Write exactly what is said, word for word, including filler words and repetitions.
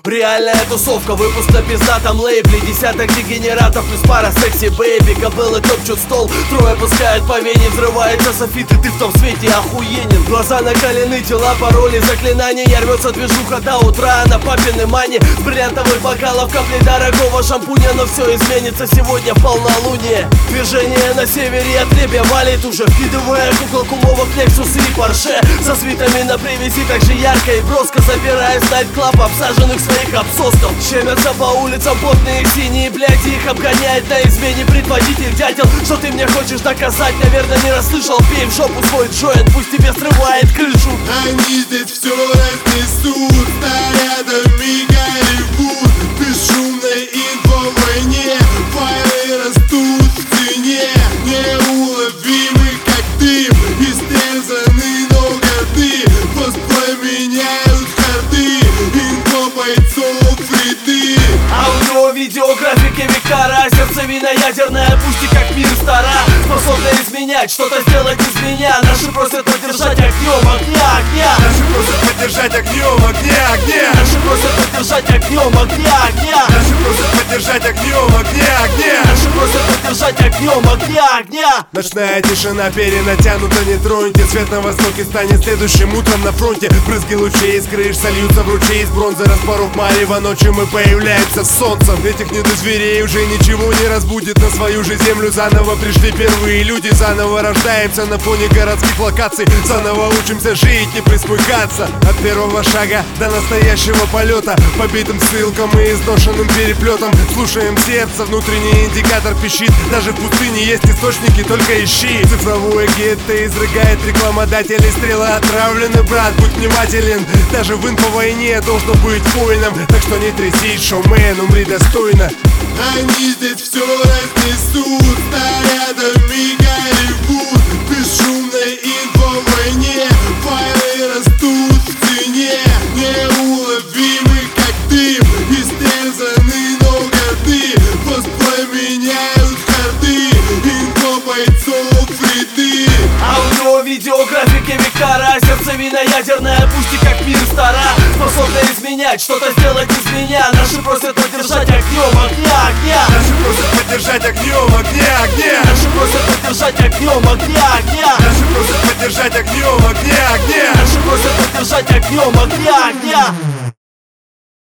Реальная тусовка, выпуск на пиздатом лейбле. Десяток дегенератов плюс пара секси бэйби. Кобылы топчут стол, трое пускают по вене. Взрывается софит, и ты в том свете охуенен. Глаза накалены, тела пароли, заклинания. Рвется движуха до утра на папины мане. С бриллиантовых бокалов капли дорогого шампуня. Но все изменится сегодня в полнолуние. Движение на севере отребья валит уже, вкидывая куколку Вовок, Лексусы и Порше. Со свитами на привязи так же ярко и броско. Собирая с найт-клаб обсаженных своих обсосков. Щемятся по улицам потные синие бляди. Их обгоняет на измене предводитель дятел. Что ты мне хочешь доказать? Наверное, не расслышал. Пей в жопу свой джойнт, пусть тебе срывает крышу. Они здесь все разнесут, снарядами горевут. Бесшумной инфо войне, файлы растут в цене. Неуловимы как дым, истерзаны ноготы. Воспламеняют харды, инфо бойцов ряды. Аудио, видео, графики, вектора. Сердцевина ядерная, пушки как мир стара. Способна изменять, что-то сделать из меня. Наши просят поддержать огнем огня, огня. Наши просят поддержать огнем огня, огня. Наши просят поддержать огнем огня, огня. Наши просят поддержать огнем огня, огня. Наши просят поддержать огнем огня, огня. Ночная тишина перенатянута, не троньте. Свет на востоке станет следующим утром на фронте. Брызги лучей из крыш сольются в ручей из бронзы. Распоров марева, ночью мы появляемся с солнцем. Этих недозверей уже ничего не разбудит. На свою же землю заново пришли первые люди. Заново рождаемся на фоне городских локаций. Заново учимся жить, не присмыкаться. От первого шага до настоящего полета. Побитым ссылкам и изношенным переплетом. Слушаем сердце, внутренний индикатор пищит. Даже в пустыне есть источники, только ищи. Цифровое гетто изрыгает рекламодатели. Стрелы отравлены, брат, будь внимателен. Даже в инфовойне должно быть воином. Так что не трясись, шоумен, умри достойно. Они здесь все разнесут, снарядами горевут. Бесшумной инфовойне, файлы растут в цене. Неуловимы как дым, истерзаны ноготы. Воспламеняют харды, инфо бойцов ряды. Аудио, видео, графики, вектора. Сердцевина ядерная, пушки как мир стара. Способна изменять, что-то сделать из меня. Наши просят поддержать огнем огня, огня. Наши просят поддержать огнем огня, огня. Наши просят поддержать огнем огня, огня. Наши просят поддержать огнем огня, огня. Наши просят поддержать огнем огня, огня.